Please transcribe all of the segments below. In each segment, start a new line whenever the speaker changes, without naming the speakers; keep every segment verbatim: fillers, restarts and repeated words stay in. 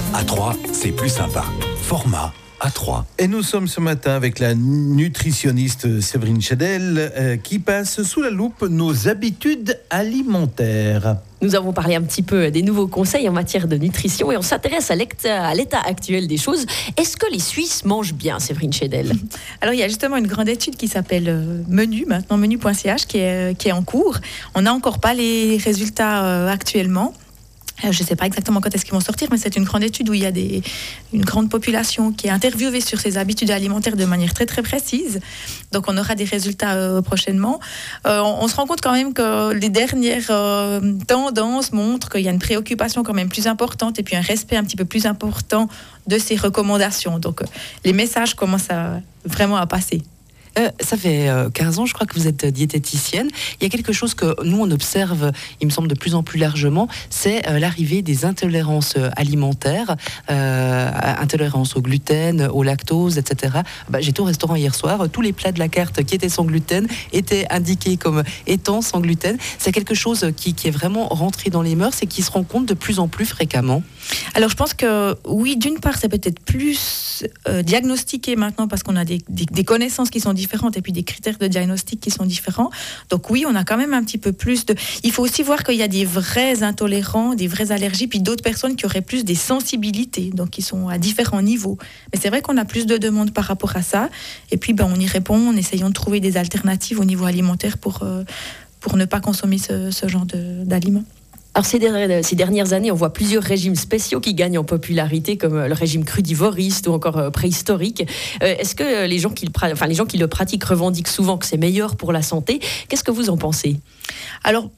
À trois, c'est plus sympa. Format A trois.
Et nous sommes ce matin avec la nutritionniste Séverine Chedel euh, qui passe sous la loupe nos habitudes alimentaires.
Nous avons parlé un petit peu des nouveaux conseils en matière de nutrition et on s'intéresse à l'état, à l'état actuel des choses. Est-ce que les Suisses mangent bien, Séverine Chedel ?
Alors, il y a justement une grande étude qui s'appelle Menu, maintenant menu point c h, qui est, qui est en cours. On n'a encore pas les résultats euh, actuellement. Je ne sais pas exactement quand est-ce qu'ils vont sortir, mais c'est une grande étude où il y a des, une grande population qui est interviewée sur ses habitudes alimentaires de manière très très précise. Donc on aura des résultats euh, prochainement. Euh, on, on se rend compte quand même que les dernières euh, tendances montrent qu'il y a une préoccupation quand même plus importante et puis un respect un petit peu plus important de ces recommandations. Donc euh, les messages commencent à, vraiment à passer.
Euh, ça fait euh, quinze ans, je crois que vous êtes diététicienne. Il y a quelque chose que nous, on observe, il me semble, de plus en plus largement, c'est euh, l'arrivée des intolérances alimentaires, euh, intolérance au gluten, au lactose, et cetera. Bah, j'étais au restaurant hier soir, tous les plats de la carte qui étaient sans gluten étaient indiqués comme étant sans gluten. C'est quelque chose qui, qui est vraiment rentré dans les mœurs et qui se rencontre de plus en plus fréquemment.
Alors, je pense que, oui, d'une part, c'est peut-être plus euh, diagnostiqué maintenant parce qu'on a des, des, des connaissances qui sont différentes et puis des critères de diagnostic qui sont différents. Donc oui, on a quand même un petit peu plus de... Il faut aussi voir qu'il y a des vrais intolérants, des vraies allergies, puis d'autres personnes qui auraient plus des sensibilités, donc qui sont à différents niveaux. Mais c'est vrai qu'on a plus de demandes par rapport à ça. Et puis, ben, on y répond en essayant de trouver des alternatives au niveau alimentaire pour, euh, pour ne pas consommer ce, ce genre de, d'aliments.
Alors ces dernières, ces dernières années, on voit plusieurs régimes spéciaux qui gagnent en popularité, comme le régime crudivoriste ou encore préhistorique. Euh, est-ce que les gens, qui le, enfin, les gens qui le pratiquent revendiquent souvent que c'est meilleur pour la santé ? Qu'est-ce que vous en pensez ?
Alors,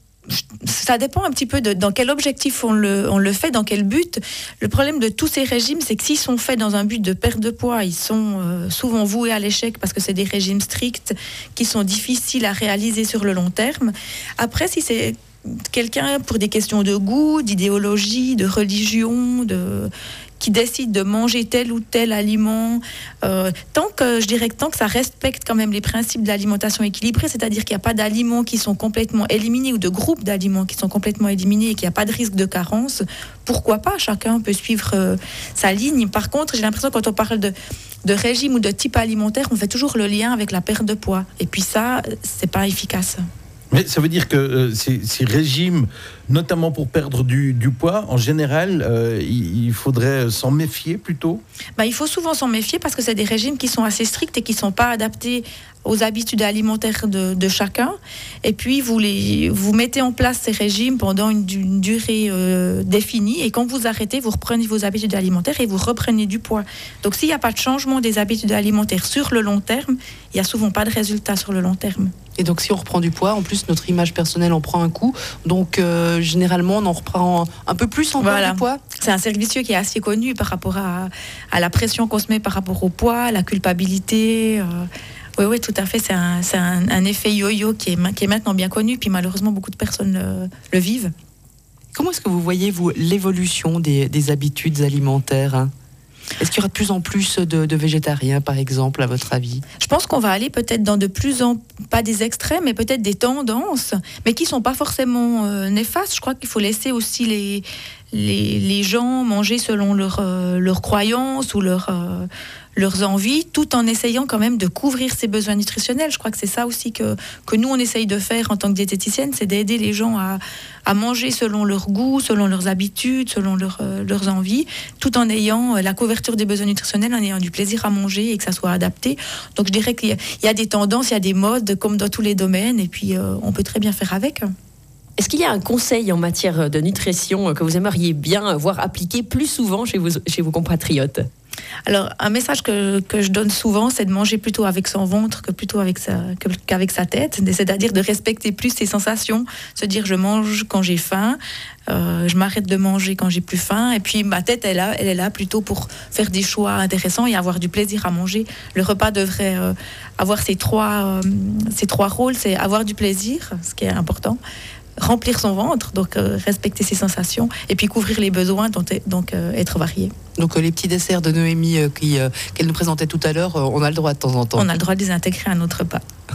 ça dépend un petit peu de dans quel objectif on le, on le fait, dans quel but. Le problème de tous ces régimes, c'est que s'ils sont faits dans un but de perte de poids, ils sont euh, souvent voués à l'échec parce que c'est des régimes stricts qui sont difficiles à réaliser sur le long terme. Après, si c'est quelqu'un pour des questions de goût, d'idéologie, de religion, de... qui décide de manger tel ou tel aliment, euh, tant que je dirais que tant que ça respecte quand même les principes de l'alimentation équilibrée, c'est-à-dire qu'il n'y a pas d'aliments qui sont complètement éliminés ou de groupes d'aliments qui sont complètement éliminés et qu'il n'y a pas de risque de carence, pourquoi pas ? Chacun peut suivre euh, sa ligne. Par contre, j'ai l'impression que quand on parle de, de régime ou de type alimentaire, on fait toujours le lien avec la perte de poids. Et puis ça, c'est pas efficace.
Mais ça veut dire que euh, ces, ces régimes, notamment pour perdre du, du poids, en général, euh, il, il faudrait s'en méfier plutôt ?
Bah, il faut souvent s'en méfier parce que c'est des régimes qui sont assez stricts et qui ne sont pas adaptés aux habitudes alimentaires de, de chacun. Et puis, vous, les, vous mettez en place ces régimes pendant une, une durée euh, définie. Et quand vous arrêtez, vous reprenez vos habitudes alimentaires et vous reprenez du poids. Donc, s'il n'y a pas de changement des habitudes alimentaires sur le long terme, il n'y a souvent pas de résultat sur le long terme.
Et donc, si on reprend du poids, en plus, notre image personnelle en prend un coup. Donc, euh, généralement, on en reprend un peu plus encore
voilà.
du poids.
C'est un cercle vicieux qui est assez connu par rapport à, à la pression qu'on se met par rapport au poids, la culpabilité. Euh, oui, oui, tout à fait. C'est un, c'est un, un effet yo-yo qui est, qui est maintenant bien connu. Puis malheureusement, beaucoup de personnes le, le vivent.
Comment est-ce que vous voyez, vous, l'évolution des, des habitudes alimentaires, hein ? Est-ce qu'il y aura de plus en plus de, de végétariens, par exemple, à votre avis ?
Je pense qu'on va aller peut-être dans de plus en... pas des extrêmes, mais peut-être des tendances, mais qui ne sont pas forcément euh, néfastes. Je crois qu'il faut laisser aussi les, les, les gens manger selon leurs euh, leur croyances ou leur, euh, leurs envies, tout en essayant quand même de couvrir ses besoins nutritionnels. Je crois que c'est ça aussi que, que nous, on essaye de faire en tant que diététicienne, c'est d'aider les gens à, à manger selon leur goût, selon leurs habitudes, selon leur, euh, leurs envies, tout en ayant euh, la couverture des besoins nutritionnels, en ayant du plaisir à manger et que ça soit adapté. Donc je dirais qu'il y a, il y a des tendances, il y a des modes, comme dans tous les domaines, et puis euh, on peut très bien faire avec.
Est-ce qu'il y a un conseil en matière de nutrition que vous aimeriez bien voir appliqué plus souvent chez vos, chez vos compatriotes ?
Alors, un message que, que je donne souvent, c'est de manger plutôt avec son ventre que plutôt avec sa, que, qu'avec sa tête. C'est-à-dire de respecter plus ses sensations, se dire je mange quand j'ai faim, euh, je m'arrête de manger quand j'ai plus faim. Et puis ma tête, elle, a, elle est là plutôt pour faire des choix intéressants et avoir du plaisir à manger. Le repas devrait euh, avoir ces trois, euh, ces trois rôles, c'est avoir du plaisir, ce qui est important, remplir son ventre, donc euh, respecter ses sensations, et puis couvrir les besoins, donc, donc euh, être varié.
Donc euh, les petits desserts de Noémie euh, qui, euh, qu'elle nous présentait tout à l'heure, euh, on a le droit de temps en temps.
On a le droit de les intégrer à notre repas.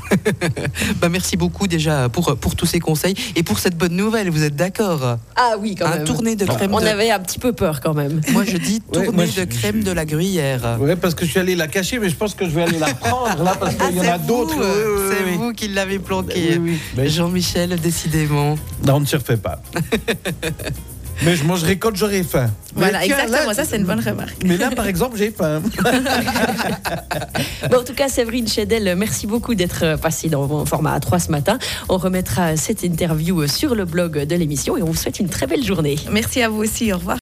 Bah, merci beaucoup déjà pour, pour tous ces conseils et pour cette bonne nouvelle, vous êtes d'accord?
Ah oui, quand
Un
même.
tournée de crème
On
de...
avait un petit peu peur quand même.
Moi je dis
Ouais,
tournée
moi,
de
je-
crème de la Gruyère.
Ouais, parce que je suis allé la cacher, mais je pense que je vais aller la prendre là, parce qu'il y en a
c'est
d'autres.
vous,
Oui, oui,
c'est
oui.
vous qui l'avez planqué.
Oui, oui. Mais-
Jean-Michel, décidément.
Non, on ne se refait pas. Mais je mangerai quand j'aurai faim.
Voilà,
Mais tiens,
exactement,
là-
ça c'est une bonne remarque.
Mais là, par exemple, j'ai faim.
Bon, en tout cas, Séverine Chédel, merci beaucoup d'être passée dans mon format A trois ce matin. On remettra cette interview sur le blog de l'émission et on vous souhaite une très belle journée.
Merci à vous aussi, au revoir.